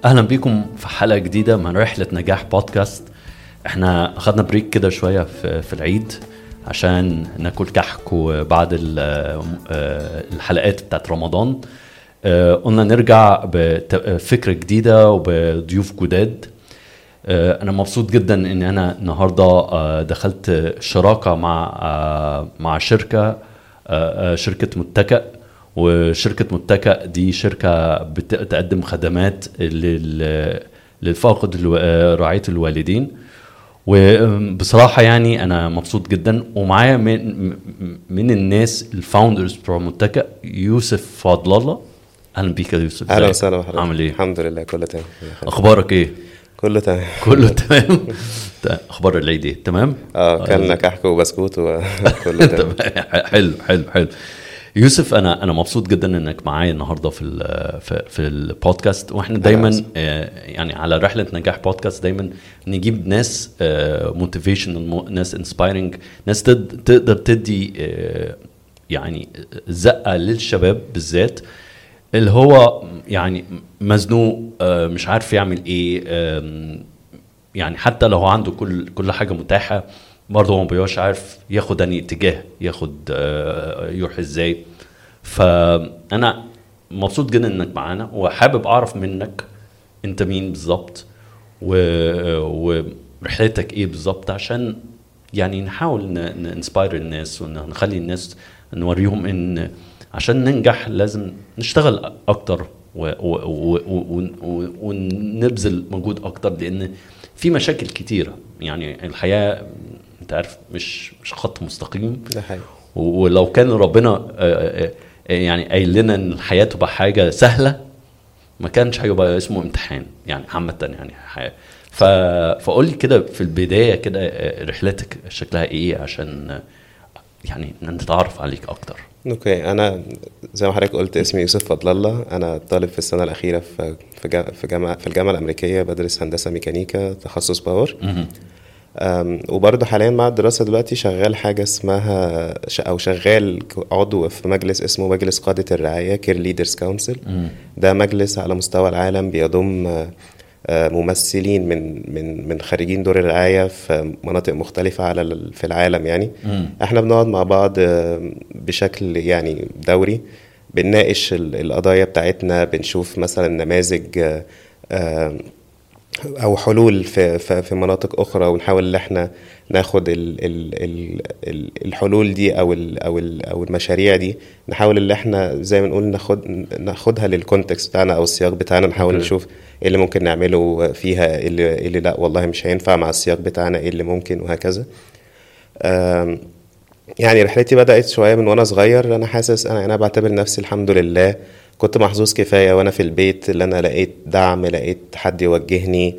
اهلا بيكم في حلقه جديده من رحله نجاح بودكاست. احنا اخدنا بريك كده شويه في العيد عشان ناكل كحك وبعد الحلقات بتاعت رمضان. قلنا نرجع بفكره جديده وبضيوف جداد. انا مبسوط جدا ان انا النهارده دخلت شراكه مع شركه متكأ. وشركة متكأ دي شركة بتقدم خدمات للفاقد رعاية الوالدين. وبصراحة يعني أنا مبسوط جدا ومعايا من الناس الفاوندرز بتوع متكأ يوسف فضل الله. أهلا بيك يا يوسف. أهلا وسهلا بحضرتك. عامل إيه؟ الحمد لله كله تمام. أخبارك إيه؟ كله تمام. كله تمام. أخبار العيد إيه؟ تمام؟ كلنا كحك وبسكوت وكله تمام. حلو. يوسف انا مبسوط جدا انك معايا النهارده في البودكاست. واحنا دايما يعني على رحله نجاح بودكاست دايما نجيب ناس موتيفيشنال، ناس انسبايرنج، ناس تقدر تدي يعني زقه للشباب بالذات اللي هو يعني مزنوق، مش عارف يعمل ايه. يعني حتى لو هو عنده كل حاجه متاحه برضه ما بيبقاش عارف ياخد انهي اتجاه، يروح ازاي. فانا مبسوط جدا انك معانا وحابب اعرف منك انت مين بالظبط ورحلتك ايه بالظبط، عشان يعني نحاول ننسباير الناس ونخلي الناس نوريهم ان عشان ننجح لازم نشتغل اكتر ونبذل مجهود اكتر، لان في مشاكل كتيرة. يعني الحياة انت عارف مش خط مستقيم. ده حقيقي. ولو كان ربنا يعني قايل لنا ان الحياة تبقى حاجة سهلة ما كانش هيبقى اسمه امتحان يعني عامة يعني حياة. فقول لي كده في البداية كده رحلتك شكلها ايه عشان يعني نتعرف عليك اكتر. اوكي، انا زي ما حضرتك قلت اسمي يوسف فضل الله. انا طالب في السنة الأخيرة في الجامعة الأمريكية، بدرس هندسة ميكانيكا تخصص باور. وبرضه حاليا مع الدراسة دلوقتي شغال حاجة اسمها أو شغال عضو في مجلس اسمه مجلس قادة الرعاية كير ليدرز كونسل. ده مجلس على مستوى العالم بيضم ممثلين من خارجين دور الرعاية في مناطق مختلفة في العالم. يعني احنا بنقعد مع بعض بشكل يعني دوري، بنناقش القضايا بتاعتنا، بنشوف مثلا نماذج او حلول في مناطق اخرى، ونحاول ان احنا ناخد الحلول دي او المشاريع دي، نحاول ان احنا زي ما نقول ناخدها للكونتكست بتاعنا او السياق بتاعنا، نحاول نشوف ايه اللي ممكن نعمله فيها، ايه اللي لا والله مش هينفع مع السياق بتاعنا، ايه اللي ممكن، وهكذا. يعني رحلتي بدأت شوية من وانا صغير. انا حاسس انا بعتبر نفسي الحمد لله كنت محظوظ كفاية وانا في البيت، اللي انا لقيت دعم، لقيت حد يوجهني.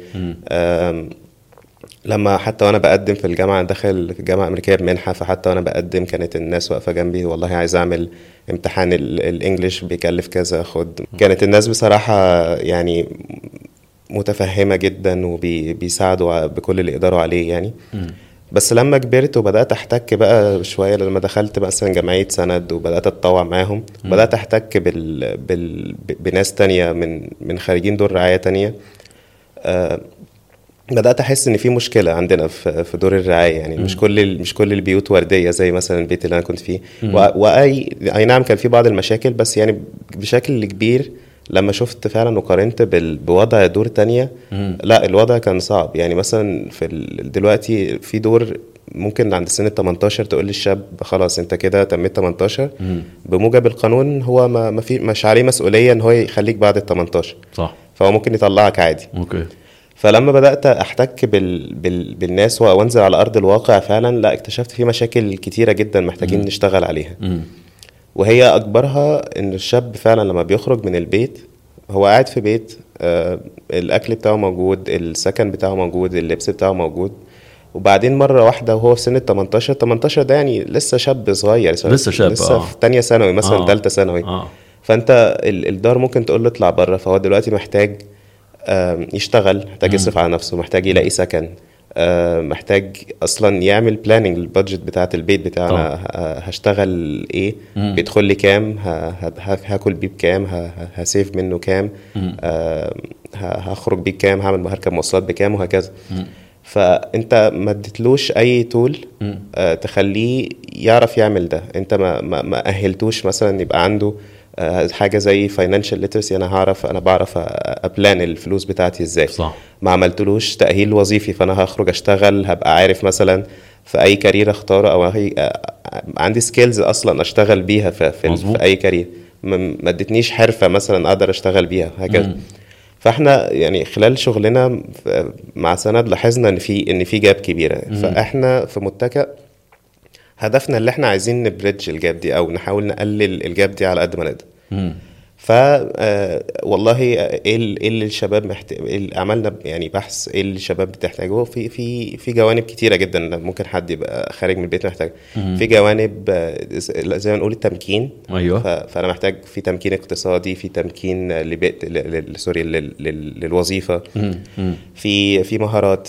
لما حتى وانا بقدم في الجامعة، داخل في الجامعة الأمريكية بمنحة، فحتى وانا بقدم كانت الناس واقفة جنبي، والله عايز اعمل امتحان الانجليش بيكلف كذا، خد. كانت الناس بصراحة يعني متفهمة جدا وبيساعدوا بكل اللي يقدروا عليه يعني. بس لما كبرت وبدأت أحتك بقى شوية، لما دخلت مثلا جمعية سند وبدأت أتطوع معاهم، وبدأت أحتك بناس تانية من خارجين دور رعاية تانية، بدأت أحس إن في مشكلة عندنا في دور الرعاية. يعني مش كل البيوت وردية زي مثلا البيت اللي أنا كنت فيه. أي نعم كان في بعض المشاكل، بس يعني بشكل كبير لما شفت فعلا وقارنت بوضع دور تانية، لا الوضع كان صعب. يعني مثلا دلوقتي في دور ممكن عند سن 18 تقول للشاب خلاص انت كده تميت 18، بموجب القانون هو ما في مش عليه مسؤولية ان هو يخليك بعد ال 18. صح. فهو ممكن يطلعك عادي. اوكي. فلما بدأت احتك بالناس وانزل على ارض الواقع، فعلا لا اكتشفت في مشاكل كتيرة جدا محتاجين نشتغل عليها. وهي أكبرها إن الشاب فعلا لما بيخرج من البيت هو قاعد في بيت، الأكل بتاعه موجود، السكن بتاعه موجود، اللبس بتاعه موجود، وبعدين مرة واحدة وهو في سن 18 ده يعني لسه شاب صغير، لسه في تانية ثانوي مثلا، تالتة ثانوي. فأنت الدار ممكن تقول له اطلع بره، فهو دلوقتي محتاج يشتغل، محتاج يصرف على نفسه، محتاج يلاقي سكن، محتاج اصلا يعمل بلاننج للبادجت بتاعه البيت بتاعنا. هشتغل ايه، بيدخل لي كام، هاكل بيه بكام، هسيف منه كام، هخرج بيه كام، هركب مواصلات بكام، وهكذا. فانت ما اديتلوش اي تول تخليه يعرف يعمل ده. انت ما اهلتوش مثلا يبقى عنده حاجه زي financial literacy. انا بعرف ابلان الفلوس بتاعتي ازاي. صح. ما عملتلوش تاهيل وظيفي، فانا هخرج اشتغل هبقى عارف مثلا في اي كارير اختاره، او عندي سكيلز اصلا اشتغل بيها في اي كارير. ما ادتنيش حرفه مثلا اقدر اشتغل بيها، هكذا. فاحنا يعني خلال شغلنا مع سند لاحظنا ان في جاب كبيره. فاحنا في متكأ هدفنا اللي احنا عايزين نبريدج الجاب دي، او نحاول نقلل الجاب دي على قد ما نقدر. والله ايه اللي الشباب عملنا يعني بحث ايه اللي الشباب بتحتاجه في جوانب كتيره جدا ممكن حد يبقى خارج من البيت محتاج. في جوانب زي ما نقول التمكين. ايوه. فانا محتاج في تمكين اقتصادي، في تمكين للوظيفه، في مهارات،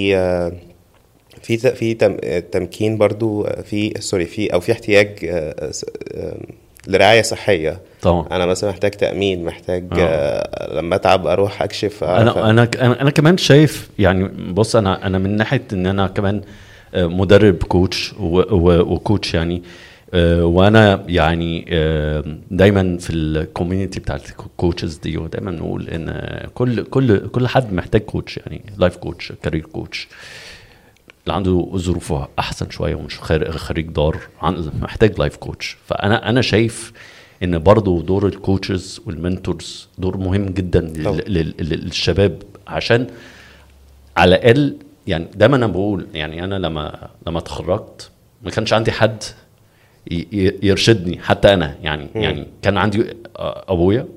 في تمكين برضو، في احتياج لرعاية صحية. طبعا انا مثلا محتاج تأمين، محتاج لما اتعب اروح اكشف. انا كمان شايف يعني، بص انا من ناحية ان انا كمان مدرب كوتش وكوتش يعني، وانا يعني دايما في الكوميونتي بتاعت الكوتشز دي، ودايما نقول ان كل حد محتاج كوتش، يعني لايف كوتش، كارير كوتش، اللي عنده ظروفه احسن شويه ومش خريج دار محتاج لايف كوتش. فانا شايف ان برضو دور الكوتشز والمنتورز دور مهم جدا للشباب، عشان على الاقل يعني دايما انا بقول يعني انا لما اتخرجت ما كانش عندي حد يرشدني، حتى انا يعني كان عندي ابويا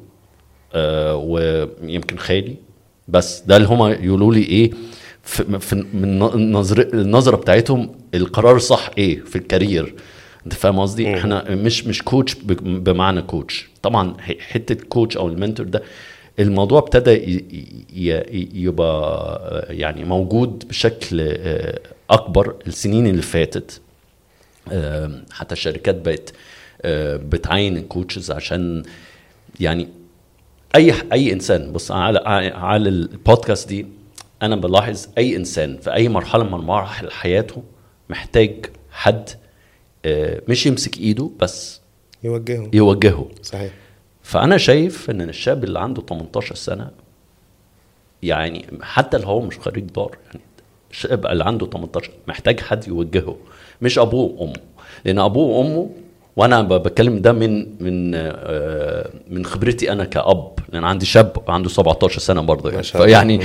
ويمكن خالي، بس ده اللي هما يقولوا لي ايه من النظرة بتاعتهم القرار صح ايه في الكارير. انت فاهم قصدي؟ احنا مش كوتش بمعنى كوتش. طبعا حتة كوتش او المنتور ده الموضوع ابتدى يبقى يعني موجود بشكل اكبر السنين اللي فاتت. حتى الشركات بقت بتعين الكوتشز عشان يعني اي انسان. بص على البودكاست دي انا بلاحظ اي انسان في اي مرحله من مراحل حياته محتاج حد مش يمسك ايده بس يوجهه. صحيح. فانا شايف ان الشاب اللي عنده 18 سنه يعني حتى لو هو مش خريج دار، يعني الشاب اللي عنده 18 محتاج حد يوجهه، مش ابوه وامه. لان ابوه وامه، وانا بتكلم ده من خبرتي انا كأب، لان عندي شاب عنده 17 سنه برضه يعني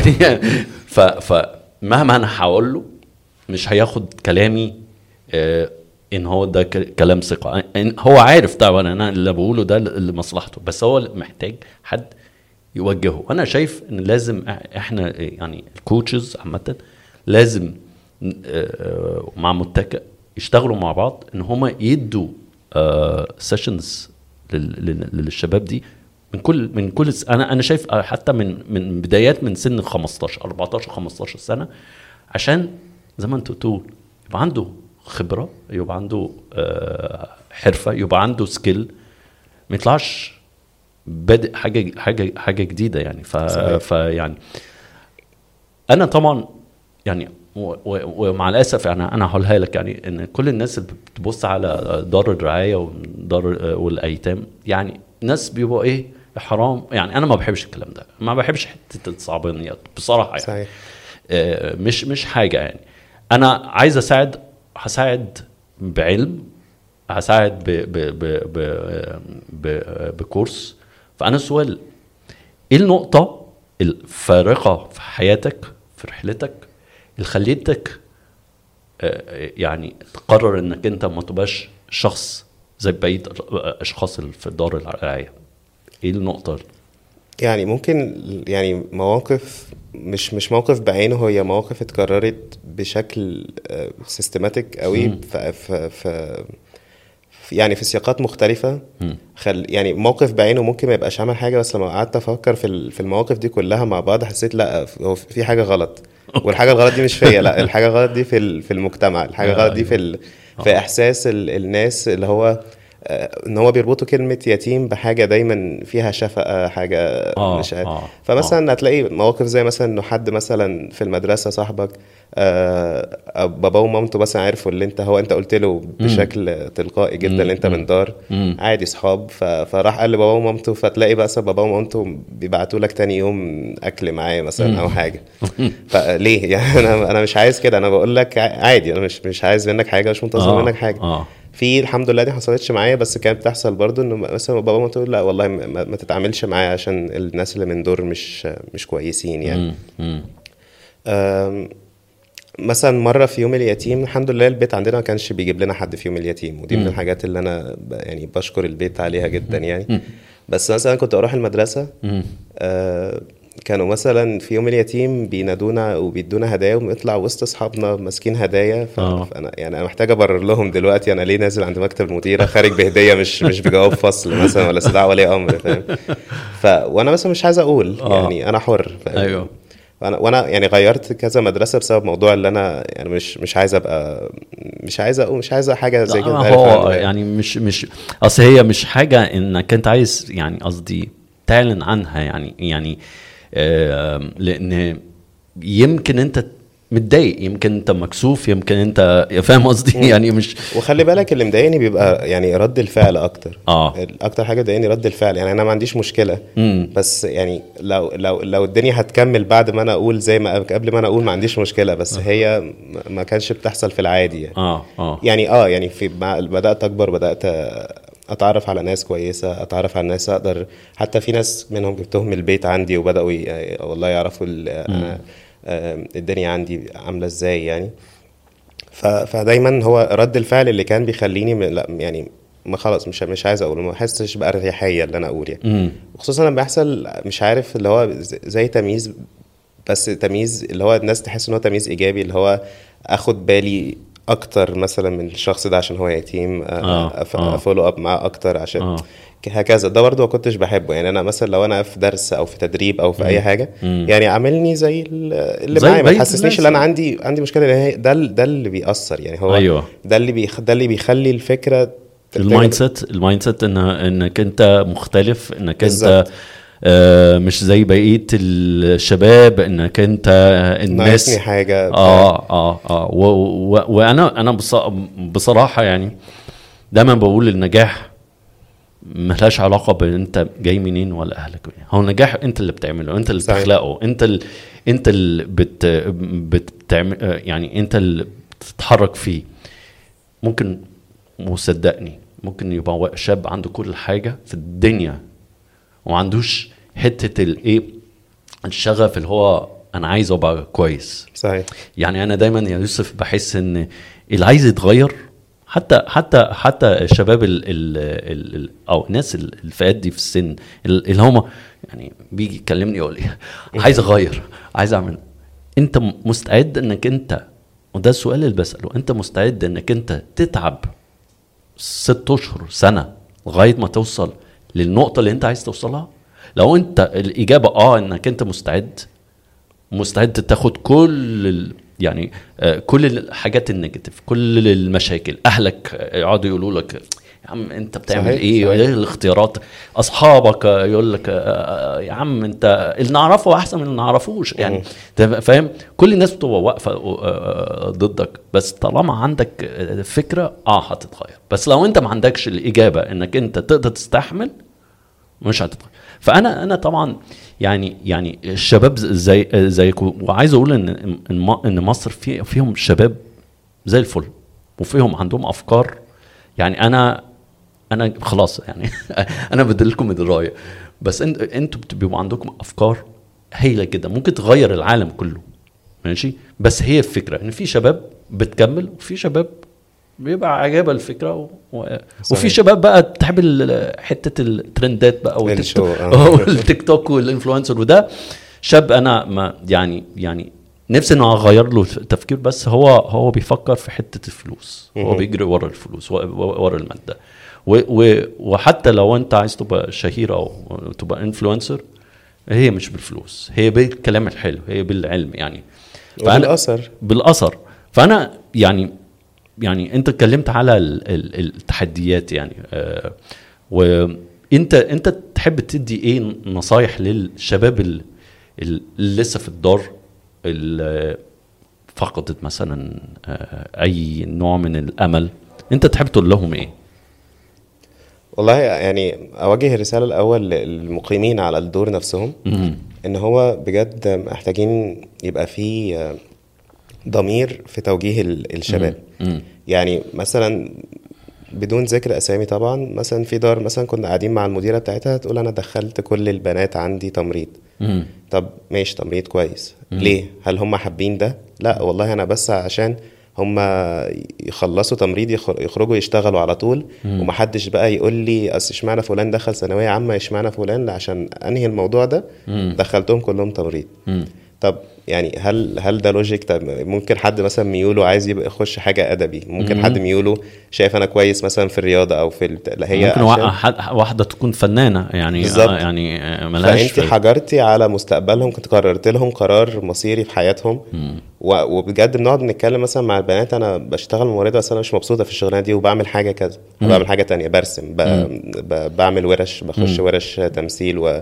فمهما انا هقول له مش هياخد كلامي ان هو ده كلام ثقه. هو عارف طبعا انا اللي بقوله ده لمصلحته، بس هو محتاج حد يوجهه. وانا شايف ان لازم احنا يعني الكوتشز عامه لازم مع متكأ يشتغلوا مع بعض ان هما يدوا سيشنز للشباب دي من كل انا شايف حتى من بدايات من سن 14-15 سنه، عشان زي ما انت تقول يبقى عنده خبره، يبقى عنده حرفه، يبقى عنده سكيل، ما يطلعش بادئ حاجه جديده يعني. فيعني انا طبعا يعني ومع الاسف يعني انا هقولها لك يعني ان كل الناس اللي بتبص على دار الرعايه ودار والايتام يعني ناس بيبقوا ايه حرام. يعني انا ما بحبش الكلام ده، ما بحبش حته الصعبانيات بصراحه يعني. صحيح. مش حاجه يعني. انا عايز هساعد بعلم، هساعد بكورس. فانا السؤال ايه النقطه الفارقه في حياتك في رحلتك اللي خليتك يعني تقرر انك انت ما تبقاش شخص زي بقية اشخاص في دار الرعاية؟ ايه النقطة؟ يعني ممكن يعني مواقف مش موقف بعينه، هي مواقف اتكررت بشكل سيستماتيك قوي يعني في سياقات مختلفة. يعني موقف بعينه ممكن ما يبقاش عمل حاجة، بس لما قعدت افكر في المواقف دي كلها مع بعض حسيت لا، هو في حاجة غلط. والحاجة الغلط دي مش فيا، لا، الحاجة الغلط دي في المجتمع، الحاجة الغلط دي في احساس الناس اللي هو ان هو بيربطوا كلمة يتيم بحاجة دايما فيها شفقة، حاجة مش عارف. فمثلا هتلاقي مواقف زي مثلا انه حد مثلا في المدرسة صاحبك باباه ومامته مثلا عرفوا اللي انت قلت له بشكل تلقائي جدا اللي انت من دار عادي صحاب، فراح قال لباباه ومامته، فتلاقي بقى باباه ومامته بيبعتوا لك تاني يوم اكل معاه مثلا او حاجة. فليه يعني انا مش عايز كده، انا بقول لك عادي، انا مش عايز منك حاجة، مش منتظر منك حاجة. في الحمد لله دي حصلتش معايا، بس كانت بتحصل برضو انه مثلا بابا ما تقول لا والله ما تتعاملش معايا عشان الناس اللي من دور مش كويسين يعني. مثلا مرة في يوم اليتيم الحمد لله البيت عندنا ما كانش بيجيب لنا حد في يوم اليتيم، ودي من الحاجات اللي انا يعني بشكر البيت عليها جدا يعني. بس مثلا كنت اروح المدرسة كانوا مثلا في يوم اليتيم بينادونا وبيدونا هدايا ونطلع وسط اصحابنا ماسكين هدايا. فانا يعني انا محتاج ابرر لهم دلوقتي انا ليه نازل عند مكتب المديره خارج بهديه مش بجواب فصل مثلا ولا استدعاء ولي امر، فاهم؟ وانا مثلا مش عايز اقول يعني انا حر، فاهم؟ ايوه. وانا يعني غيرت كذا مدرسه بسبب موضوع اللي انا يعني مش عايز ابقى مش عايز حاجه زي كده. هو يعني مش اصل هي مش حاجه انك انت عايز يعني قصدي تعلن عنها يعني لان يمكن انت متضايق، يمكن انت مكسوف، يمكن انت فاهم قصدي يعني مش. وخلي بالك اللي مضايقني بيبقى يعني رد الفعل اكتر. اكتر حاجه ضايقني رد الفعل، يعني انا ما عنديش مشكله بس يعني لو الدنيا هتكمل بعد ما انا اقول زي ما قبل ما انا اقول ما عنديش مشكله، بس هي ما كانش بتحصل في العادي يعني. يعني في بدات اكبر، بدات اتعرف على ناس كويسه، اتعرف على ناس اقدر، حتى في ناس منهم جبتهم البيت عندي وبداوا والله يعرفوا الدنيا عندي عامله ازاي يعني. فدايما هو رد الفعل اللي كان بيخليني لا يعني ما خلاص مش عايز اقول، ما احسش باريحيه اللي انا اقول يعني. وخصوصا لما بيحصل مش عارف اللي هو زي تمييز، بس تمييز اللي هو الناس تحس ان هو تمييز ايجابي، اللي هو اخد بالي اكتر مثلا من الشخص ده عشان هو يتيم، افولو اب معاه اكتر عشان هكذا. ده برضو ما كنتش بحبه يعني. انا مثلا لو انا في درس او في تدريب او في اي حاجه يعني عاملني زي اللي معايا، ما تحسسنيش ان انا عندي مشكله. ده اللي بيأثر يعني، هو ده اللي بيخلي الفكره المايند سيت انك انت مختلف، انك انت مش زي بقيه الشباب، انك انت الناس ناقصني حاجه. وانا بصراحه يعني دايما بقول النجاح ملهاش علاقه بانت جاي منين ولا اهلك منين. هو النجاح انت اللي بتعمله، انت اللي بتخلقه، انت اللي بتعمل يعني، انت اللي بتتحرك فيه. ممكن مصدقني ممكن يبقى شاب عنده كل حاجه في الدنيا وما عندوش حته الايه الشغف اللي هو انا عايز ابقى كويس. صحيح. يعني انا دايما يا يوسف بحس ان اللي عايز يتغير، حتى الشباب او الناس الفئات دي في السن اللي هم يعني بيجي يكلمني يقول لي عايز اغير، عايز اعمل. انت مستعد انك انت، وده السؤال اللي بسأله، انت مستعد انك انت تتعب 6 أشهر سنة لغاية ما توصل للنقطة اللي انت عايز توصلها؟ لو انت الاجابة انك انت مستعد تاخد كل يعني كل الحاجات النيجاتيف، كل المشاكل، اهلك يقعدوا يقولوا لك يا عم انت بتعمل صحيح. ايه الاختيارات، اصحابك يقول لك يا عم انت اللي نعرفه احسن من اللي نعرفوش يعني، فاهم؟ كل الناس بتبقى واقفه ضدك، بس طالما عندك فكره هتتغير. بس لو انت ما عندكش الاجابه انك انت تقدر تستحمل، مش هتتغير. فانا طبعا يعني الشباب زيكم، وعايز اقول ان مصر فيهم شباب زي الفل، وفيهم عندهم افكار. يعني انا خلاص يعني انا بدلكم الرايه، بس انتوا بيبقى عندكم افكار هايله جدا ممكن تغير العالم كله، ماشي؟ بس هي الفكره ان في شباب بتكمل، وفي شباب بيبقى عجبها الفكره وفي شباب بقى تحب حته الترندات بقى والتيك توك والانفلونسر. وده شاب انا ما يعني نفسي انه اغير له التفكير، بس هو بيفكر في حته الفلوس، هو بيجري ورا الفلوس ورا الماده. وحتى لو انت عايز تبقى شهير او تبقى انفلونسر، هي مش بالفلوس، هي بالكلام الحلو، هي بالعلم يعني، بالاثر. فانا يعني يعني انت اتكلمت على التحديات يعني وانت تحب تدي ايه نصايح للشباب اللي لسه في الدار اللي فقدت مثلا اي نوع من الامل، انت تحب تقول لهم ايه؟ والله يعني اوجه الرساله الاول للمقيمين على الدور نفسهم ان هو بجد محتاجين يبقى فيه ضمير في توجيه الشباب. يعني مثلا بدون ذكر اسامي طبعا، مثلا في دار مثلا كنا قاعدين مع المديره بتاعتها تقول انا دخلت كل البنات عندي تمريض. طب ماشي تمريض كويس، ليه؟ هل هم حابين ده؟ لا والله انا بس عشان هم يخلصوا تمريض يخرجوا يشتغلوا على طول ومحدش بقى يقول لي اصل اشمعنى فلان دخل ثانويه عامه اشمعنى فلان، عشان انهي الموضوع ده دخلتهم كلهم تمريض. طب يعني هل ده لوجيك؟ طب ممكن حد مثلا ميوله عايز يبقى يخش حاجه ادبي، ممكن حد ميوله شايف انا كويس مثلا في الرياضه او في هي ممكن واحده تكون فنانه يعني يعني ملهاش. فانت حجرتي على مستقبلهم، كنت قررت لهم قرار مصيري في حياتهم. وبجد بنقعد نتكلم مثلا مع البنات، انا بشتغل ممرضه بس انا مش مبسوطه في الشغلانه دي وبعمل حاجه كذا، بعمل حاجه تانية، برسم، بعمل ورش، بخش ورش تمثيل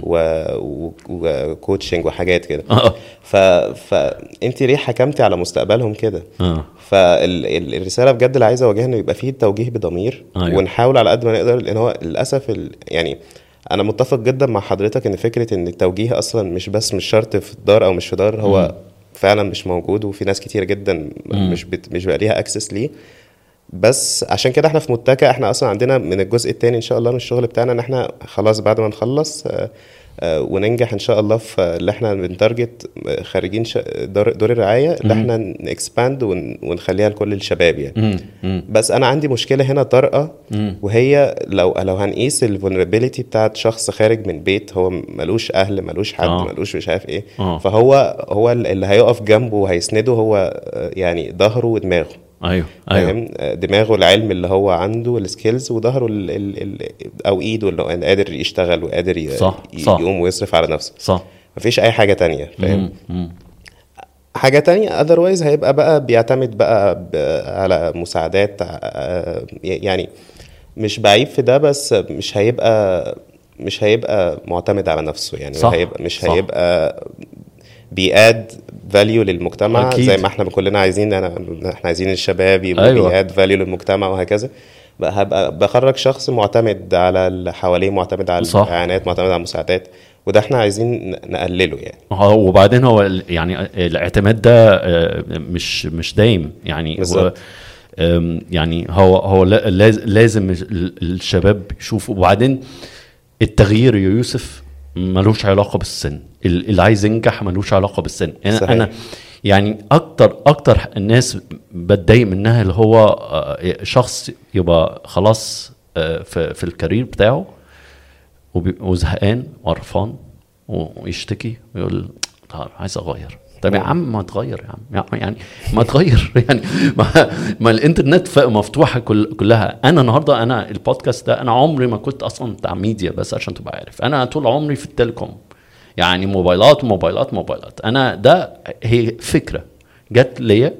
وكوتشنج وحاجات كده. فانت ليه حكمتي على مستقبلهم كده؟ فالرساله بجد اللي عايزه اوجهها انه يبقى فيه توجيه بضمير. ونحاول على قد ما نقدر، لان هو للاسف يعني انا متفق جدا مع حضرتك ان فكره ان التوجيه اصلا مش شرط في الدار او مش في دار، هو فعلا مش موجود، وفي ناس كتير جدا مش بقى ليها اكسس ليه. بس عشان كده احنا في متكا احنا اصلا عندنا من الجزء الثاني ان شاء الله من الشغل بتاعنا ان احنا خلاص بعد ما نخلص وننجح ان شاء الله في اللي احنا بنتارجت خارجين دور الرعايه اللي احنا نكسباند ونخليها لكل الشباب يعني. بس انا عندي مشكله هنا طارئه، وهي لو هنقيس الفولنربيليتي بتاعت شخص خارج من بيت هو ملوش اهل، ملوش حد، ملوش مش عارف ايه، فهو اللي هيقف جنبه وهيسنده هو يعني ظهره ودماغه. ايوه دماغه العلم اللي هو عنده السكيلز، وظهره او ايده اللي قادر يشتغل وقادر يقوم ويصرف على نفسه. صح. مفيش اي حاجه تانية، فاهم؟ حاجه تانية otherwise هيبقى بقى بيعتمد بقى على مساعدات، يعني مش بعيب في ده، بس مش هيبقى معتمد على نفسه يعني. هيبقى بياد فاليو للمجتمع أكيد. زي ما احنا كلنا عايزين، احنا عايزين الشباب يبقوا بياد فاليو للمجتمع وهكذا. هبقى بخرج شخص معتمد على اللي حواليه، معتمد على الاعانات، معتمد على المساعدات، وده احنا عايزين نقلله يعني. وبعدين هو يعني الاعتماد ده مش دايم يعني. يعني هو لازم الشباب يشوفوا. وبعدين التغيير يا يوسف ملوش علاقه بالسن، اللي عايز ينجح ملوش علاقه بالسن. انا يعني اكتر الناس بتضايق منها اللي هو شخص يبقى خلاص في الكارير بتاعه وزهقان وقرفان ويشتكي ويقول طب عايز اغير. طب يا عم ما تغير يا عم، يعني ما تغير يعني ما الانترنت مفتوحه كلها. انا النهارده انا البودكاست ده انا عمري ما كنت اصلا بتاع ميديا، بس عشان تبقى عارف انا طول عمري في التليكوم، يعني موبايلات. انا ده هي فكره جت ليا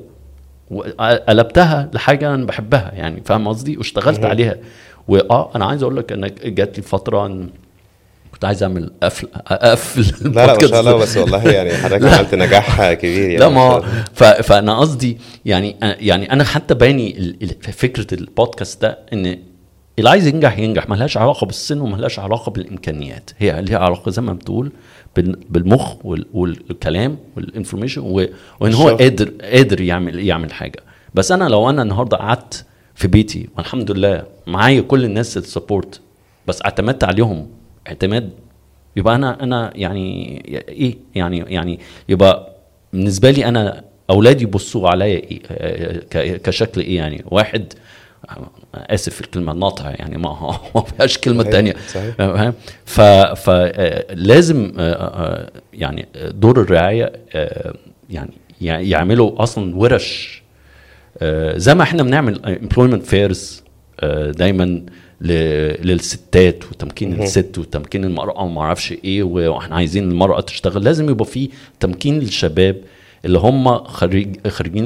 وقلبتها لحاجه انا بحبها يعني، فاهم قصدي؟ واشتغلت عليها. انا عايز اقول لك ان جت لي فتره كنت عايز اعمل اقفل لا ما شاء الله، بس والله يعني حضرتك عملت نجاح كبير يعني. لا ما فانا قصدي يعني انا حتى باني فكره البودكاست ده ان اللي عايز ينجح ما لهاش علاقه بالسن وما لهاش علاقه بالامكانيات، هي ليها علاقه زي ما بتقول بالمخ والكلام والانفورميشن، وان هو قادر يعمل حاجه. بس انا لو انا النهارده قعدت في بيتي والحمد لله معايا كل الناس السبورت بس اعتمدت عليهم اعتماد، يبقى انا يعني ايه يعني يبقى بالنسبه لي انا اولادي يبصوا عليا ايه كشكل ايه يعني. واحد اسف في الكلمه ناطع يعني ما فيهاش كلمه تانية، فلازم يعني دور الرعايه يعني يعملوا اصلا ورش زي ما احنا بنعمل employment fairs دايما للستات وتمكين الست وتمكين المرأة وما اعرفش ايه، واحنا عايزين المرأة تشتغل. لازم يبقى فيه تمكين للشباب اللي هم خارجين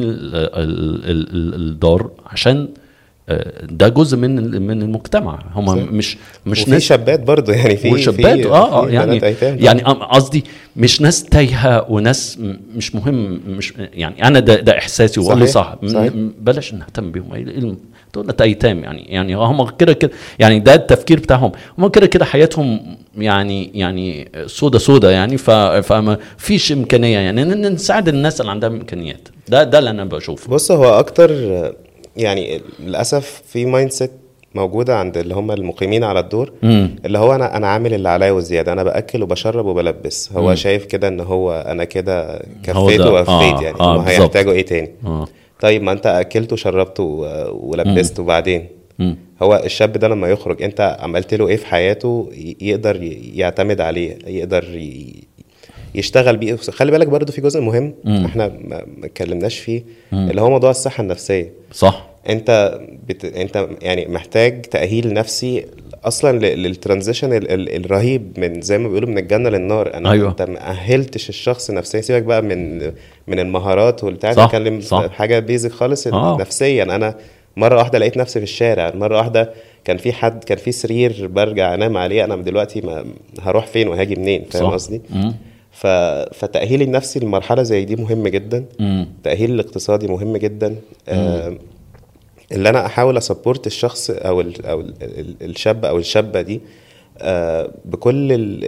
الدار عشان ده جزء من المجتمع. هم مش ناس شابات برضو يعني في شابات يعني قصدي مش ناس تايهه وناس مش مهم، مش يعني انا ده احساسي والله صح. بلاش نهتم بيهم دول ايتام يعني هم كده يعني ده التفكير بتاعهم، هم كده حياتهم يعني سودا يعني فما فيش امكانيه يعني نساعد الناس اللي عندها امكانيات. ده اللي انا بشوفه. بص هو اكتر يعني للاسف في مايند سيت موجوده عند اللي هم المقيمين على الدور، اللي هو انا عامل اللي عليا وزياده، انا باكل وبشرب وبلبس. هو شايف كده ان هو انا كده كفيت ووفيت يعني ما هيحتاجوا ايه تاني. طيب ما انت اكلت وشربت ولبست وبعدين هو الشاب ده لما يخرج انت عملت له ايه في حياته يقدر يعتمد عليه، يقدر يشتغل بيه. خلي بالك برضو في جزء مهم احنا ما اتكلمناش فيه اللي هو موضوع الصحة النفسية. صح. انت يعني محتاج تأهيل نفسي اصلا للترانزيشن الرهيب من زي ما بيقولوا من الجنة للنار. انا أيوة. انت ما أهلتش الشخص نفسيا، سيبك بقى من المهارات والبتاع. نتكلم حاجة بيزك خالص نفسيا. انا مرة واحدة لقيت نفسي في الشارع، مرة واحدة كان في سرير برجع انام عليه، انا دلوقتي ما هروح فين وهاجي منين؟ فاهم قصدي؟ فتأهيل النفسي لمرحلة زي دي مهم جدا. تأهيل الاقتصادي مهم جدا. اللي انا احاول اسبورت الشخص او الشاب او الشابة دي بكل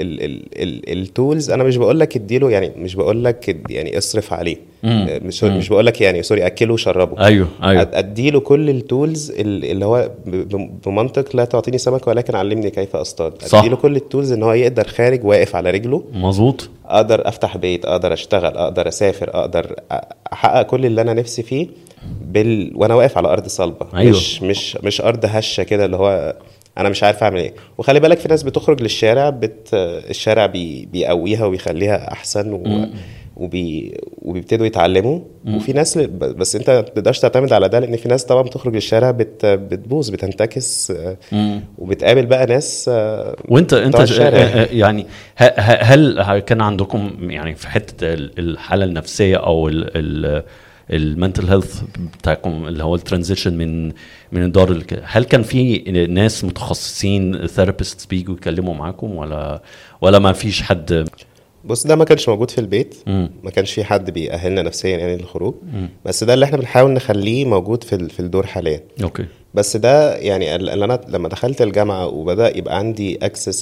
التولز. انا مش بقول لك اديله يعني، مش بقول لك يعني اصرف عليه، مش بقول لك يعني سوري اكله وشربه. ايوه اديله كل التولز اللي هو بمنطق لا تعطيني سمك ولكن علمني كيف اصطاد. اديله كل التولز ان هو يقدر خارج واقف على رجله مظبوط، اقدر افتح بيت، اقدر اشتغل، اقدر اسافر، اقدر احقق كل اللي انا نفسي فيه وانا واقف على ارض صلبه. أيوه. مش ارض هشه كده اللي هو انا مش عارف اعمل ايه. وخلي بالك في ناس بتخرج للشارع الشارع بيقويها وبيخليها احسن وبيبتدوا يتعلموا. وفي ناس بس انت ما تقدرش تعتمد على ده، لان في ناس طبعا بتخرج للشارع بتبوظ بتنتكس وبتقابل بقى ناس. وانت يعني هل كان عندكم يعني في حته الحاله النفسيه او المنتل هيلث بتاعكم اللي هو الترانزيشن من الدار هل كان في ناس متخصصين ثيرابيست بيجوا يتكلموا معاكم ولا ما فيش حد؟ بص ده ما كانش موجود في البيت. ما كانش في حد بيأهلنا نفسيا يعني للخروج. بس ده اللي احنا بنحاول نخليه موجود في الدور حاليا. اوكي. بس ده يعني اللي انا لما دخلت الجامعة وبدأ يبقى عندي اكسس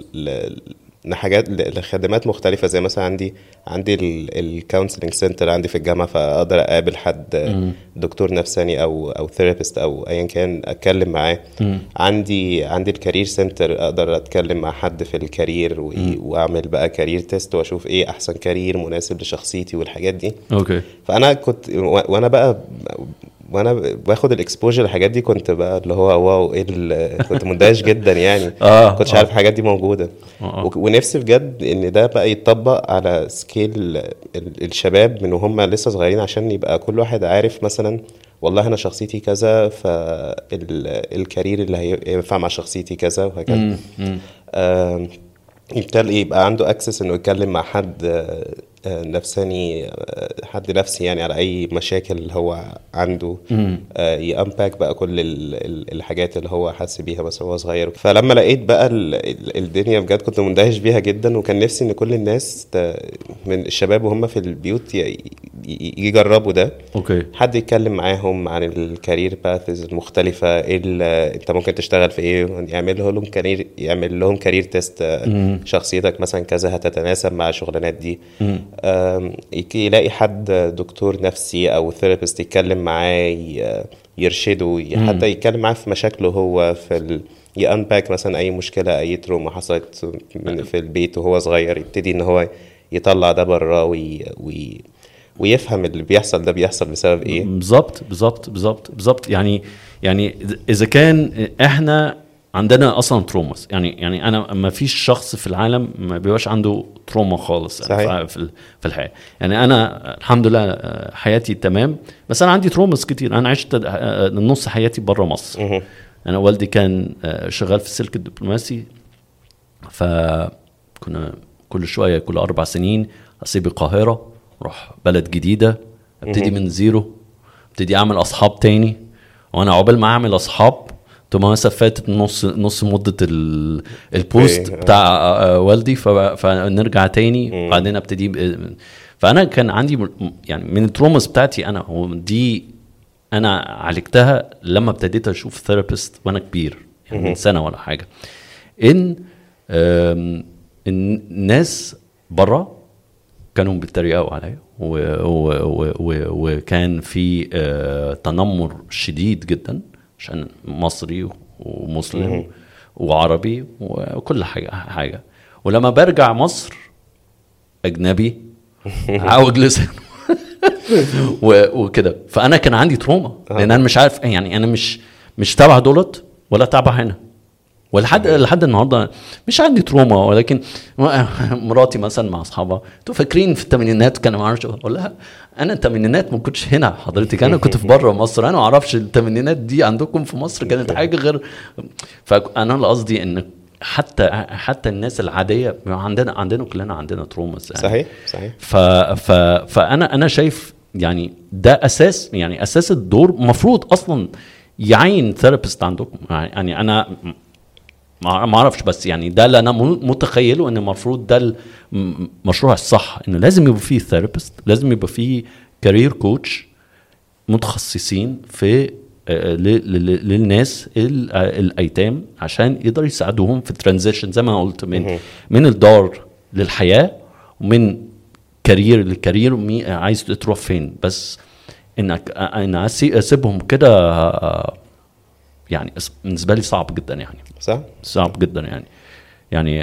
حاجات لخدمات مختلفة، زي مثلا عندي الكونسلنج سنتر عندي في الجامعة، فاقدر اقابل حد دكتور نفساني او ثيرابيست او ايا كان اتكلم معاه. عندي الكارير سنتر، اقدر اتكلم مع حد في الكارير واعمل بقى كارير تيست واشوف ايه احسن كارير مناسب لشخصيتي والحاجات دي. اوكي. فانا كنت وانا باخد الاكسبوجر الحاجات دي كنت بقى اللي هو واو ايه كنت مندهش جدا يعني. كنتش عارف الحاجات دي موجوده. ونفسي بجد ان ده بقى يتطبق على سكيل الشباب من وهم لسه صغيرين، عشان يبقى كل واحد عارف مثلا والله انا شخصيتي كذا، فالكارير اللي هينفع مع شخصيتي كذا وهكذا. يبقى عنده اكسس انه يتكلم مع حد نفساني، حد نفسي يعني على اي مشاكل هو عنده. يامباك بقى كل الحاجات اللي هو حاسس بيها بس هو صغير. فلما لقيت بقى الدنيا بجد كنت مندهش بيها جدا، وكان نفسي ان كل الناس من الشباب وهم في البيوت يجربوا ده. اوكي. حد يتكلم معاهم عن الكارير باثز المختلفه، انت ممكن تشتغل في ايه، يعمل لهم كارير تيست. شخصيتك مثلا كذا هتتناسب مع الشغلانات دي. يلاقي حد دكتور نفسي او ثيرابيست يتكلم معاه يرشده، حتى يتكلم معاه في مشاكله هو يأنباك مثلا اي مشكله، اي تروما حصلت في البيت وهو صغير، يبتدي ان هو يطلع ده بره ويفهم اللي بيحصل ده بيحصل بسبب ايه. بالظبط يعني اذا كان احنا عندنا اصلا تروماس، يعني انا ما فيش شخص في العالم ما بيبقاش عنده تروما خالص في الحياه. يعني انا الحمد لله حياتي تمام، بس انا عندي تروماس كتير. انا عشت نص حياتي بره مصر. انا والدي كان شغال في السلك الدبلوماسي، فكنا كل شويه كل 4 سنين اسيب القاهره اروح بلد جديده ابتدي من زيرو، ابتدي اعمل اصحاب تاني، وانا عقبال ما اعمل اصحاب تبقى مثلا فاتت نص مده البوست بتاع والدي، فنرجع تاني بعدين ابتدي. فانا كان عندي يعني من التروماس بتاعتي انا، ودي انا عالجتها لما ابتديت اشوف ثيرابيست وانا كبير يعني من سنه ولا حاجه، ان الناس بره كانوا بيتريقوا عليا وكان في تنمر شديد جدا عشان مصري ومسلم وعربي وكل حاجه. ولما برجع مصر اجنبي عاوج لسان وكده. فانا كان عندي تروما لان انا مش عارف يعني انا مش تابع دولت ولا تابع هنا، ولحد النهارده مش عندي تروما. ولكن مراتي مثلا مع اصحابها انتوا فاكرين في الثمانينات كانوا ما اعرفش، اقول لها انا الثمانينات ما كنتش هنا حضرتك، انا كنت في بره مصر، انا ما اعرفش الثمانينات دي عندكم في مصر كانت حاجه غير. فانا اللي قصدي ان حتى الناس العاديه عندنا كلنا عندنا تروماس يعني. صحيح. فانا شايف يعني ده اساس الدور المفروض اصلا يعين ثيرابيست عندكم. يعني انا ما اعرفش، بس يعني ده اللي انا متخيله ان المفروض ده المشروع الصح، انه لازم يبقى فيه ثيرابيست، لازم يبقى فيه كارير كوتش متخصصين في للناس الايتام عشان يقدر يساعدوهم في الترانزيشن زي ما قلت من الدار للحياه ومن كارير للكارير، عايز تروح فين. بس انك انا اسيبهم كده يعني بالنسبه لي صعب جدا يعني. صعب جدا يعني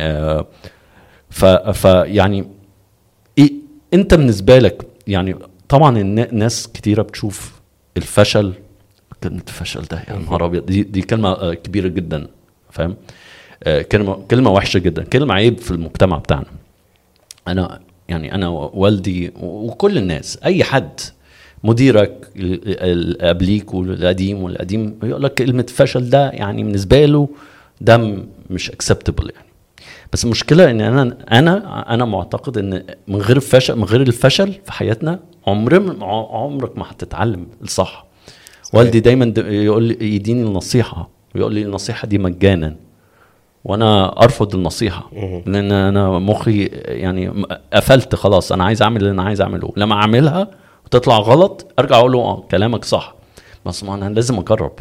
يعني إيه انت بالنسبه لك يعني؟ طبعا الناس كتيره بتشوف الفشل، كلمه الفشل ده يا نهار ابيض، دي كلمه كبيره جدا، فاهم؟ كلمه وحشه جدا، كلمه عيب في المجتمع بتاعنا. انا والدي وكل الناس، اي حد مديرك قبليك والقديم يقول لك كلمه فشل، ده يعني بالنسبه له ده مش acceptable يعني. بس المشكله ان انا معتقد ان من غير الفشل في حياتنا عمرك ما هتتعلم الصح. والدي دايما يقول لي، يديني النصيحه ويقول لي النصيحه دي مجانا، وانا ارفض النصيحه لان انا مخي يعني قفلت خلاص، انا عايز اعمل اللي انا عايز اعمله. لما اعملها وتطلع غلط ارجع اقول له كلامك صح، بس ما انا لازم اجرب.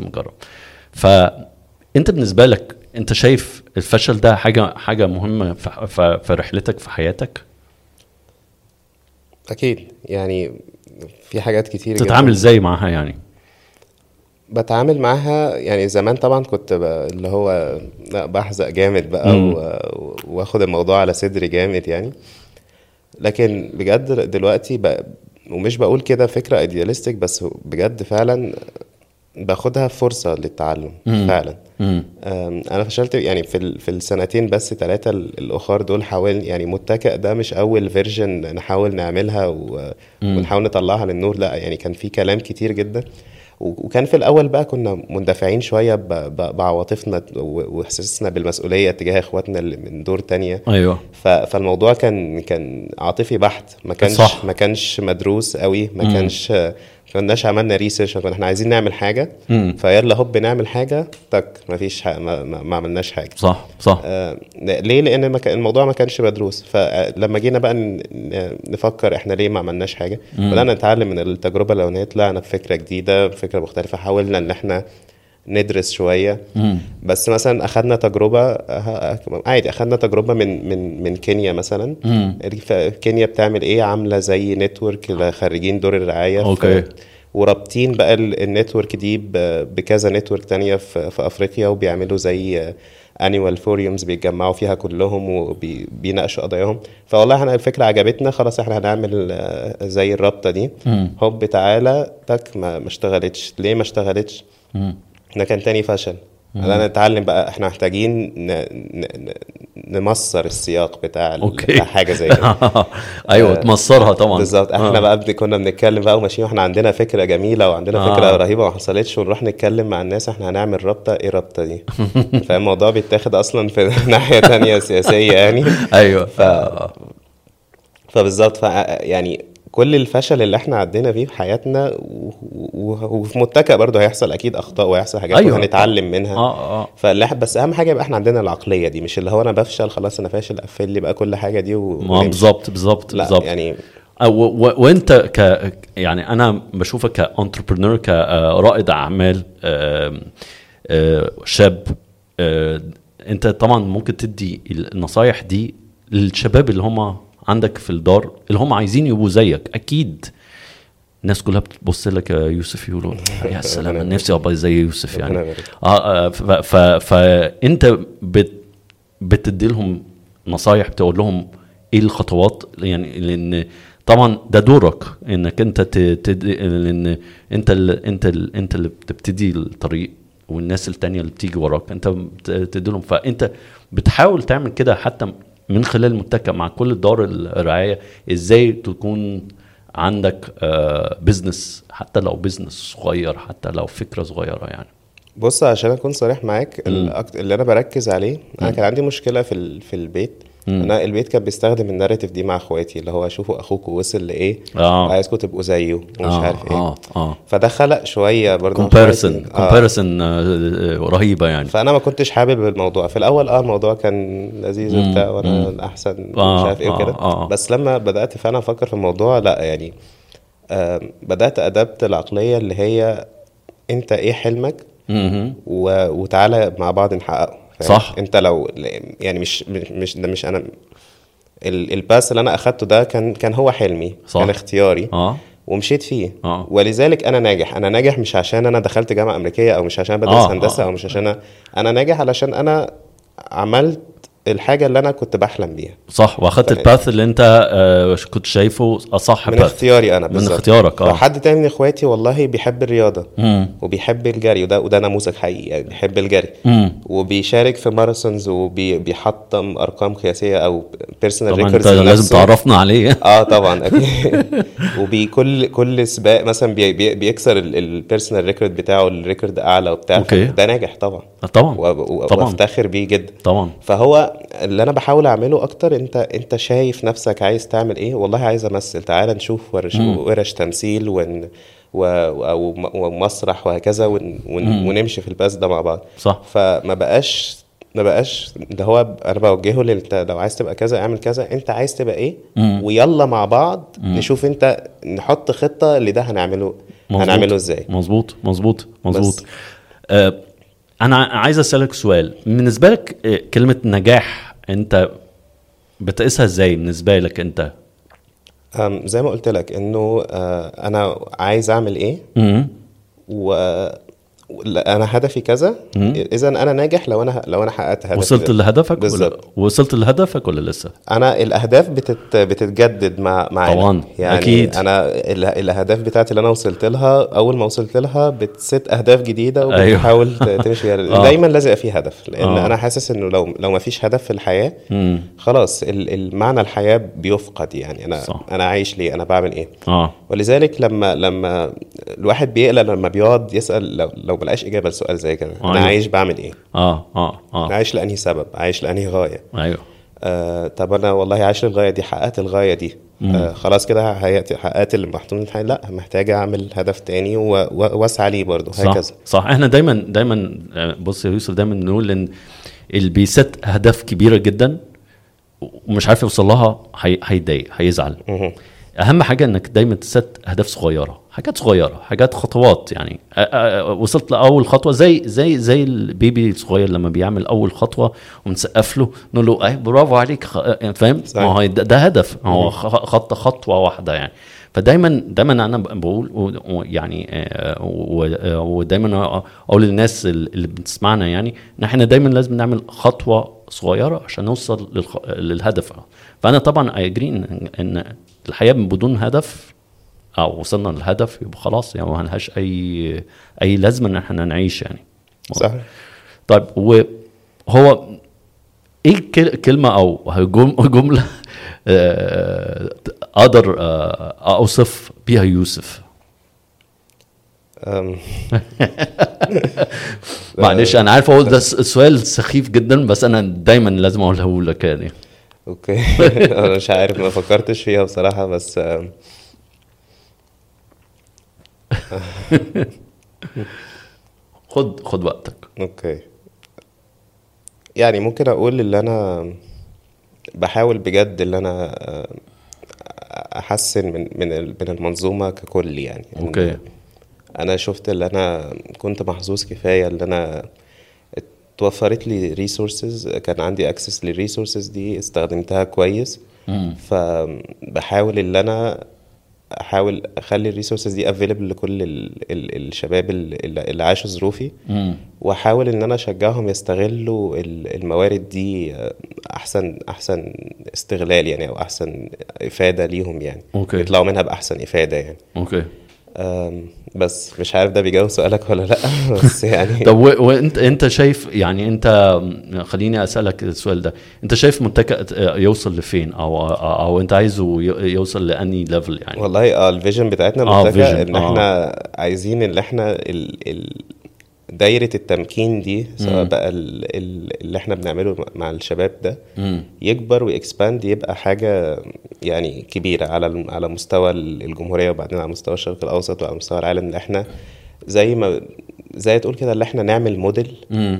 فانت بالنسبه لك انت شايف الفشل ده حاجه مهمه في رحلتك في حياتك؟ اكيد يعني في حاجات كتير تتعامل ازاي معها يعني؟ بتعامل معها يعني زمان طبعا كنت اللي هو بحزق جامد بقى واخد الموضوع على صدري جامد يعني. لكن بجد دلوقتي ومش بقول كده فكرة ايدياليستيك، بس بجد فعلا باخدها فرصة للتعلم. فعلا انا فشلت يعني في السنتين بس 3 الاخر دول، حاول يعني متكئ ده مش اول فيرجن نحاول نعملها ونحاول نطلعها للنور، لا يعني كان في كلام كتير جدا. وكان في الاول بقى كنا مندفعين شويه بعواطفنا واحساسنا بالمسؤوليه تجاه اخواتنا اللي من دور تانية. ايوه. فالموضوع كان عاطفي بحت، ما كانش مدروس قوي، ما كناش عملنا ريسيرش، كنا احنا عايزين نعمل حاجه فيلا هوب نعمل حاجه ما فيش ما عملناش حاجه. صح. ليه؟ لان الموضوع ما كانش مدروس. فلما جينا بقى نفكر احنا ليه ما عملناش حاجه، بدأنا نتعلم من التجربه الاولانيه، طلعنا بفكره جديده، فكره مختلفه، حاولنا ان احنا ندرس شويه. بس مثلا اخذنا تجربه عادي، اخذنا تجربه من كينيا مثلا. كينيا بتعمل ايه؟ عامله زي نتورك لخريجين دور الرعايه. اوكي. ورابطين بقى النتورك دي بكذا نتورك تانية في افريقيا، وبيعملوا زي annual forums بيتجمعوا فيها كلهم وبيناقشوا قضاياهم. فوالله احنا الفكره عجبتنا، خلاص احنا هنعمل زي الرابطه دي. هوب تعالى ما اشتغلتش. ليه ما اشتغلتش؟ ده كان تاني فشل. انا نتعلم بقى احنا محتاجين نمصر السياق بتاع حاجه زي كده. ايوه تمصرها طبعا بالظبط. احنا بقى كنا بنتكلم بقى وماشيين، واحنا عندنا فكره جميله وعندنا فكره رهيبه ما حصلتش، ونروح نتكلم مع الناس احنا هنعمل رابطه. ايه رابطه دي؟ فالموضوع بيتاخد اصلا في ناحيه تانية سياسيه يعني. ايوه. فبالظبط يعني كل الفشل اللي احنا عدينا فيه في حياتنا وفي متكأ برضه هيحصل اكيد اخطاء وهيحصل حاجات أيوة. وهنتعلم منها. بس اهم حاجه يبقى احنا عندنا العقليه دي، مش اللي هو انا بفشل خلاص انا فاشل قفل لي بقى كل حاجه دي بالظبط يعني وانت يعني انا بشوفك كانتربرنور كرائد اعمال شاب. انت طبعا ممكن تدي النصايح دي للشباب اللي هم عندك في الدار اللي هم عايزين يبقوا زيك. اكيد الناس كلها بتبص لك يا يوسف يقولوا يا سلام نفسي ابقى زي يوسف يعني. فانت بتدي لهم نصايح، بتقول لهم ايه الخطوات يعني، لان طبعا ده دورك انك انت لان انت اللي بتبتدي الطريق والناس التانية اللي بتيجي وراك انت بتدي لهم. فانت بتحاول تعمل كده حتى من خلال متكأ مع كل دار الرعاية، ازاي تكون عندك بيزنس، حتى لو بيزنس صغير، حتى لو فكرة صغيرة يعني. بص عشان اكون صريح معاك، اللي انا بركز عليه، انا كان عندي مشكلة في البيت. انا البيت كان بيستخدم الناريتيف دي مع اخواتي، اللي هو شوفوا اخوكوا وصل لايه وعايزكم تبقوا زيه ومش عارف ايه. فده خلق شويه برضه كومباريسون رهيبه يعني. فانا ما كنتش حابب الموضوع في الاول. الموضوع كان لذيذ وبتاع وانا الاحسن مش عارف ايه وكده. بس لما بدات فعلا افكر في الموضوع، لا يعني بدات ادبت العقليه اللي هي انت ايه حلمك وتعالى مع بعض نحققه. صح. انت لو يعني مش انا الباس اللي انا اخدته ده كان هو حلمي. صح. كان اختياري ومشيت فيه. ولذلك انا ناجح مش عشان انا دخلت جامعة امريكية او مش عشان بدرس هندسة او مش عشان انا ناجح علشان انا عملت الحاجة اللي انا كنت بحلم بيها. صح. واخدت الباث اللي انت كنت شايفه اصح من اختياري انا من اختيارك. حد تاني من اخواتي والله بيحب الرياضة وبيحب الجري، وده نموذج حقيقي يعني بيحب الجري وبيشارك في ماراثونز وبيحطم ارقام قياسية او بيرسونال ريكوردز. لازم تعرفنا عليه. طبعا اكيد. كل سباق مثلا بيكسر البيرسونال ريكورد بتاعه، الريكورد اعلى وبتاع. ده ناجح طبعا وافتخر بيه جدا طبعا. فهو اللي انا بحاول اعمله اكتر، انت شايف نفسك عايز تعمل ايه. والله عايز امثل، تعال نشوف ورش تمثيل ومسرح وهكذا ونمشي في الباس ده مع بعض. صح. فما بقاش ده هو انا بوجهه لو عايز تبقى كذا اعمل كذا، انت عايز تبقى ايه ويلا مع بعض نشوف انت نحط خطة اللي ده هنعمله ازاي. مظبوط. انا عايز اسالك سؤال. بالنسبه لك كلمه نجاح انت بتقيسها ازاي بالنسبه لك انت؟ زي ما قلت لك انه انا عايز اعمل ايه انا هدفي كذا. اذا انا ناجح لو انا حققت هدفي. وصلت لهدفك وصلت لهدفك ولا لسه؟ انا الاهداف بتتجدد مع طبعا يعني اكيد. انا الاهداف بتاعتي اللي انا وصلت لها اول ما وصلت لها بتست اهداف جديده وبتحاول تمشي فيها. دايما لازم يبقى فيه هدف، لان انا حاسس انه لو ما فيش هدف في الحياه خلاص المعنى الحياه بيفقد يعني. انا عايش ليه؟ انا بعمل ايه؟ ولذلك لما الواحد بيقلق لما بيقعد يسال لو ملقاش اجابه لسؤال زي كده. انا عايش بعمل ايه؟ انا عايش لانهي سبب؟ عايش لانهي غايه؟ طب انا والله عايش للغايه دي، حققت الغايه دي خلاص كده حققت اللي محطوط في الحياه. لا، محتاج اعمل هدف تاني واسعى ليه برضه هكذا. صح. احنا دايما بص يا يوسف دايما نقول ان اللي بيست اهداف كبيره جدا ومش عارف يوصل لها هيتضايق هيزعل. اهم حاجه انك دايما تست اهداف صغيره، حاجات خطوات يعني. وصلت لاول خطوه زي البيبي الصغير لما بيعمل اول خطوه ونسقف له نقول له برافو عليك فاهم. ما هو ده هدف، هو خطوه واحده يعني. فدايما انا بقول يعني ودايما اقول للناس اللي بتسمعنا يعني ان احنا دايما لازم نعمل خطوه صغيره عشان نوصل للهدف. فانا طبعا اجري ان الحياه بدون هدف او وصلنا للهدف يبقى خلاص يعني ما لهاش اي لازمه ان احنا نعيش يعني. صح. طيب وهو ايه كلمه او جمله اقدر اوصف بيها يوسف؟ معلش انا عارف اقول ده سؤال سخيف جدا بس انا دايما لازم اقوله لك يعني. اوكي. انا مش عارف، ما فكرتش فيها بصراحه، بس خد وقتك. اوكي، يعني ممكن اقول اللي انا بحاول بجد اللي انا احسن من المنظومه ككل يعني. اوكي. انا شفت اللي انا كنت محظوظ كفايه اللي انا توفرت لي ريسورسز، كان عندي اكسس للريسورسز دي استخدمتها كويس. فبحاول اللي انا احاول اخلي الريسورسز دي افيلبل لكل الشباب اللي عاشوا ظروفي، واحاول ان انا اشجعهم يستغلوا الموارد دي احسن استغلال يعني، او احسن افاده ليهم يعني. أوكي. يطلعوا منها باحسن افاده يعني. اوكي. بس مش عارف ده بيجاوب سؤالك ولا لا. بس يعني طب وانت شايف يعني، انت خليني اسالك السؤال ده، انت شايف منتجك يوصل لفين، او انت عايزه يوصل لاني ليفل يعني؟ والله الفيجن بتاعتنا المنتجة ان احنا عايزين ان احنا دايرة التمكين دي، سواء بقى اللي احنا بنعمله مع الشباب ده يكبر ويكسباند، يبقى حاجة يعني كبيرة على مستوى الجمهورية، وبعدين على مستوى الشرق الأوسط وعلى مستوى العالم. اللي احنا زي تقول كده اللي احنا نعمل موديل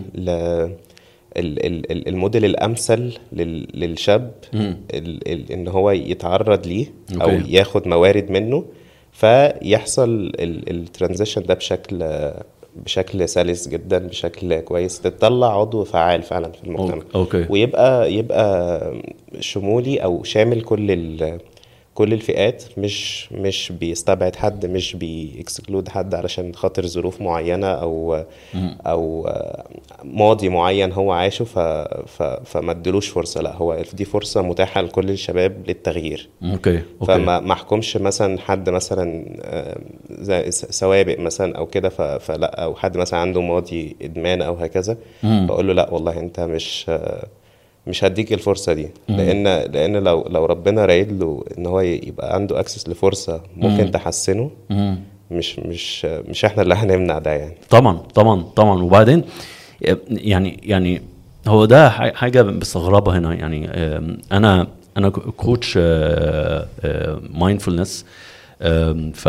الموديل الأمثل للشاب ان هو يتعرض ليه او ياخد موارد منه، فيحصل الترانزيشن ده بشكل سلس جدا، بشكل كويس، تطلع عضو فعال فعلا في المجتمع. ويبقى شمولي او شامل كل الفئات، مش بيستبعد حد، مش بيكسكلود حد علشان خاطر ظروف معينة او ماضي معين هو عايشه فما ادلوش فرصة. لا، هو دي فرصة متاحة لكل الشباب للتغيير. اوكي. فما احكمش مثلا حد مثلا زي سوابق مثلا او كده، فلا، او حد مثلا عنده ماضي ادمان او هكذا، بقول له لا والله انت مش هديك الفرصة دي. لان لو ربنا رايد له ان هو يبقى عنده اكسس لفرصة ممكن تحسنه، مش احنا اللي هنمنع ده يعني. طبعا. وبعدين يعني هو ده حاجة بستغربها هنا يعني. انا كوتش مايندفولنس، ف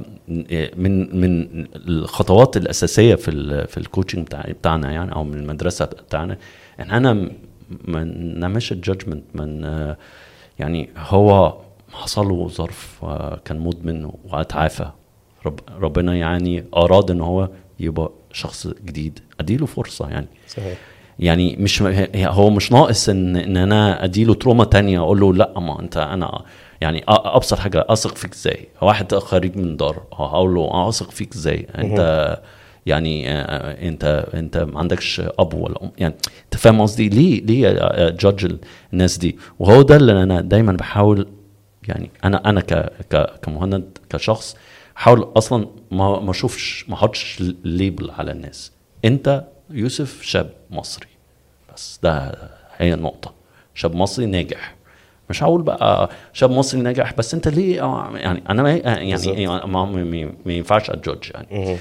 من الخطوات الاساسيه في الكوتشنج بتاعنا يعني، او من المدرسه بتاعنا، انا ما نعملش الجادجمنت من يعني هو حصل له ظرف كان مدمن واتعافى، ربنا يعني اراد ان هو يبقى شخص جديد، اديله فرصه يعني. صحيح. يعني هو مش ناقص ان انا اديله تروما تانية اقول له لا، ما انت انا يعني ابسط حاجه اثق فيك ازاي؟ واحد خارج من دار هقول له اثق فيك ازاي؟ انت يعني انت ما عندكش اب ولا ام يعني. انت فاهم قصدي؟ ليه جادج الناس دي؟ وهو ده اللي انا دايما بحاول يعني. انا كمهند كشخص حاول اصلا ما اشوفش، ما احطش ليبل على الناس. انت يوسف شاب مصري بس، ده هي النقطة. شاب مصري ناجح، مش هقول بقى شاب مصري ناجح بس انت ليه يعني انا يعني ما ينفعش ادجوج يعني.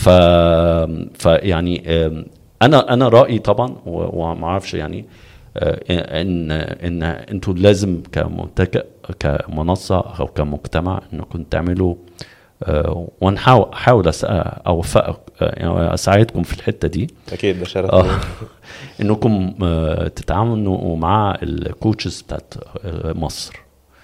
يعني انا رأيي طبعا وما اعرفش يعني ان انتوا لازم كمنتج كمنصة او كمجتمع انكم تعملوا وانا حاول اوفقك يعني اساعدكم في الحته دي. اكيد ده شرف انكم تتعاملوا مع الكوتشز بتاعت مصر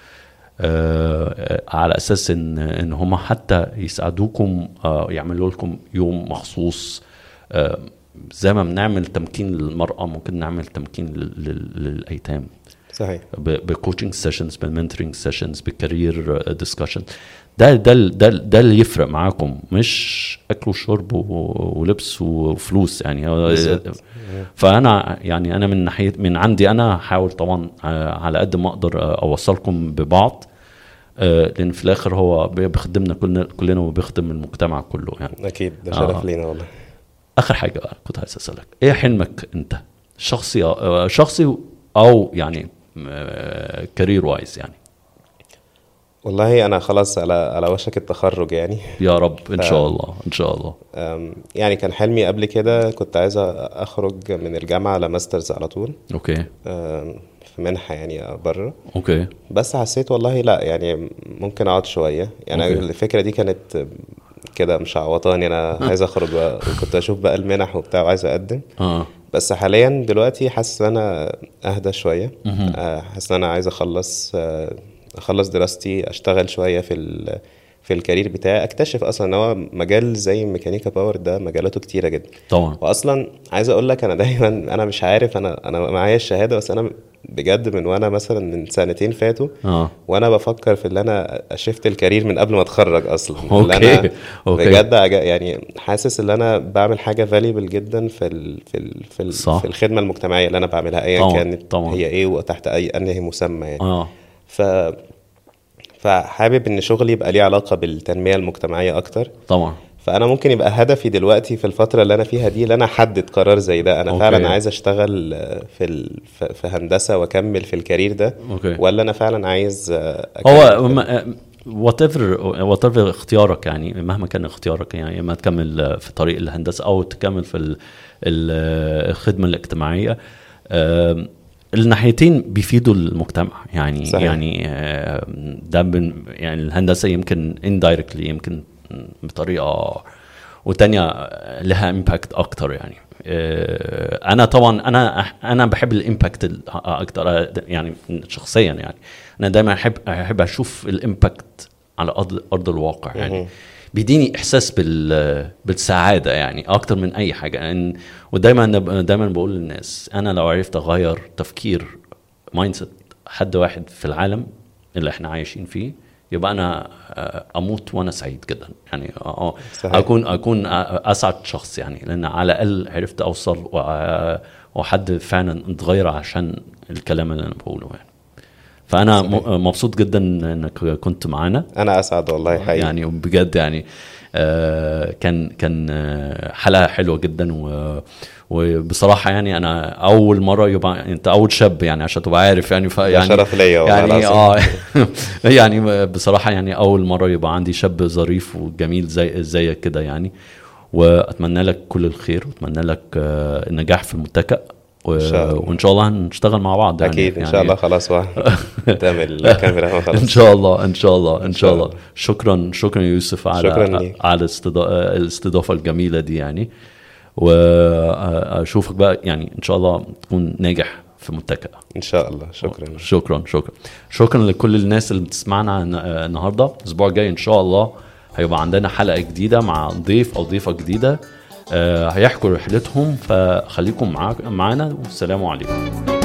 على اساس ان هم حتى يساعدوكم، يعملوا لكم يوم مخصوص. زي ما بنعمل تمكين للمرأة ممكن نعمل تمكين للايتام. صحيح. بكوتشنج سيشنز، بالمنتورنج سيشنز، بالكارير ديسكشن. ده اللي يفرق معاكم، مش اكل وشرب ولبس وفلوس يعني. فانا يعني انا من ناحيه من عندي انا هحاول طبعا على قد ما اقدر اوصلكم ببعض، لان في الاخر هو بيخدمنا كلنا وبيخدم المجتمع كله يعني. اكيد ده شرف لينا والله. اخر حاجه بقى كنت عايز اسالك، ايه حلمك انت شخصي او يعني كارير وايز يعني؟ والله انا خلاص على وشك التخرج يعني. يا رب ان شاء الله ان شاء الله. يعني كان حلمي قبل كده، كنت عايز اخرج من الجامعه على ماسترز على طول. اوكي. في منحه يعني بره. اوكي. بس حسيت والله لا، يعني ممكن اقعد شويه يعني. الفكره دي كانت كده مش عوضاني، انا عايز اخرج وكنت اشوف بقى المنح وبتاع وعايز اقدم. بس حاليا دلوقتي حاسس ان انا اهدى شويه، حاسس ان انا عايز اخلص دراستي، اشتغل شويه في الكارير بتاعي، اكتشف اصلا ان هو مجال زي ميكانيكا باور ده مجالاته كتيره جدا طبعا. واصلا عايز اقول لك انا دايما انا مش عارف، انا معايا الشهاده بس انا بجد من وانا مثلا من سنتين فاتوا وانا بفكر في اللي انا اشفت الكارير من قبل ما اتخرج اصلا. أوكي. بجد يعني حاسس ان انا بعمل حاجه فاليبل جدا في الخدمه المجتمعيه اللي انا بعملها ايا كانت هي ايه وتحت اي انهي مسمى يعني. فحابب ان شغلي يبقى ليه علاقه بالتنميه المجتمعيه اكتر طبعا. فانا ممكن يبقى هدفي دلوقتي في الفتره اللي انا فيها دي، اللي انا احدد قرار زي ده، انا فعلا عايز اشتغل في هندسه واكمل في الكارير ده، ولا انا فعلا عايز هو whatever اختيارك يعني، مهما كان اختيارك يعني، اما تكمل في طريق الهندسه او تكمل في الخدمه الاجتماعيه، الناحيتين بيفيدوا المجتمع يعني. صحيح. يعني ده يعني الهندسه يمكن indirectly يمكن بطريقه وتانية لها امباكت اكتر يعني. انا طبعا انا بحب الامباكت اكتر يعني شخصيا يعني. انا دايما احب اشوف الامباكت على ارض الواقع يعني. بيديني احساس بالسعاده يعني اكتر من اي حاجه. ودايما بقول للناس انا لو عرفت اغير تفكير مايند سيت حد واحد في العالم اللي احنا عايشين فيه، يبقى انا اموت وانا سعيد جدا يعني. اكون اسعد شخص يعني، لان على الاقل عرفت اوصل وحد فعلا اتغير عشان الكلام اللي انا بقوله يعني. فانا مبسوط جدا انك كنت معانا. انا اسعد والله حقيقي يعني بجد يعني. كان حلقه حلوه جدا وبصراحه يعني انا اول مره يبقى انت اول شاب يعني عشان تبقى عارف يعني. يعني شرف ليا يعني يعني بصراحه يعني اول مره يبقى عندي شاب ظريف وجميل زيك كده يعني. واتمنى لك كل الخير واتمنى لك النجاح في المتكأ وان شاء الله هنشتغل مع بعض يعني. اكيد ان شاء الله. خلاص تعمل الكاميرا خلاص ان شاء الله ان شاء الله ان شاء الله. شكرا يوسف على الاستضافه الجميله دي يعني. واشوفك بقى يعني ان شاء الله تكون ناجح في متكأ ان شاء الله. شكرا لكل الناس اللي بتسمعنا النهارده. الاسبوع الجاي ان شاء الله هيبقى عندنا حلقه جديده مع ضيف او ضيفه جديده هيحكوا رحلتهم. فخليكم معانا والسلام عليكم.